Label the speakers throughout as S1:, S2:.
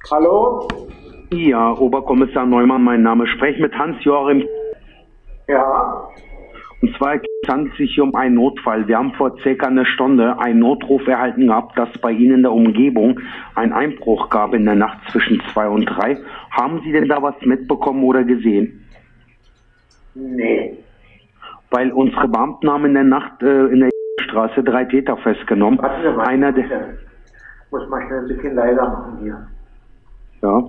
S1: Hallo?
S2: Ja, Oberkommissar Neumann, mein Name. Sprech mit Hans-Joachim.
S1: Ja?
S2: Und zwar handelt es sich hier um einen Notfall. Wir haben vor circa einer Stunde einen Notruf erhalten gehabt, dass bei Ihnen in der Umgebung ein Einbruch gab in der Nacht zwischen 2 und 3. Haben Sie denn da was mitbekommen oder gesehen?
S1: Nee.
S2: Weil unsere Beamten haben in der Nacht in der Straße 3 Täter festgenommen.
S1: Warten Sie mal.
S2: Einer der...
S1: Muss mal schnell ein bisschen leiser machen hier.
S2: Ja.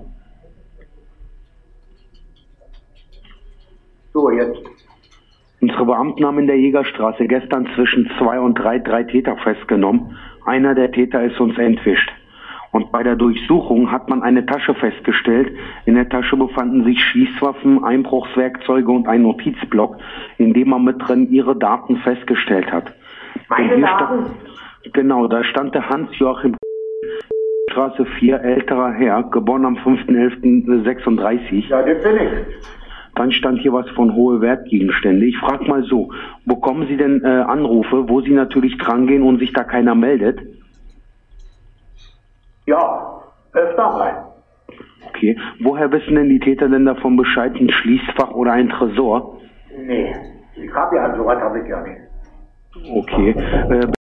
S1: So, jetzt.
S2: Unsere Beamten haben in der Jägerstraße gestern zwischen 2 und 3 Täter festgenommen. Einer der Täter ist uns entwischt. Und bei der Durchsuchung hat man eine Tasche festgestellt. In der Tasche befanden sich Schießwaffen, Einbruchswerkzeuge und ein Notizblock, in dem man mit drin ihre Daten festgestellt hat.
S1: Meine Daten?
S2: Genau, da stand der Hans-Joachim, Straße 4, älterer Herr, geboren am 5.11.36.
S1: Ja, das bin ich.
S2: Dann stand hier was von hohe Wertgegenstände. Ich frage mal so, bekommen Sie denn Anrufe, wo Sie natürlich dran gehen und sich da keiner meldet?
S1: Ja, öfter mal.
S2: Okay. Woher wissen denn die Täter denn davon Bescheid? Ein Schließfach oder ein Tresor?
S1: Nee, ich habe ja sowas habe ich ja nicht.
S2: Okay.